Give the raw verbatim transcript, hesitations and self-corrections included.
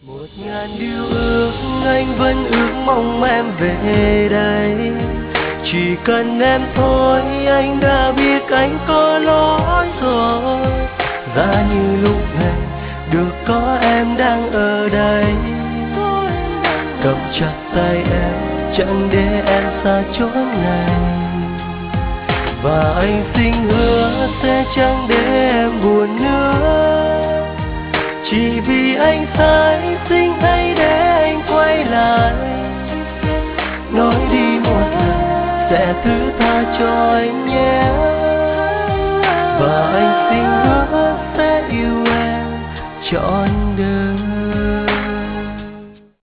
Một ngàn điều ước anh vẫn ước mong em về đây. Chỉ cần em thôi anh đã biết anh có lỗi rồi. Giá như lúc này được có em đang ở đây, cầm chặt tay em chẳng để em xa chốn này. Và anh xin hứa sẽ chẳng để em buồn nữa. Chỉ vì anh sai xin hãy để anh quay lại. Nói đi một lần sẽ thứ tha cho anh nhé. Và anh xin hứa sẽ yêu em trọn đời.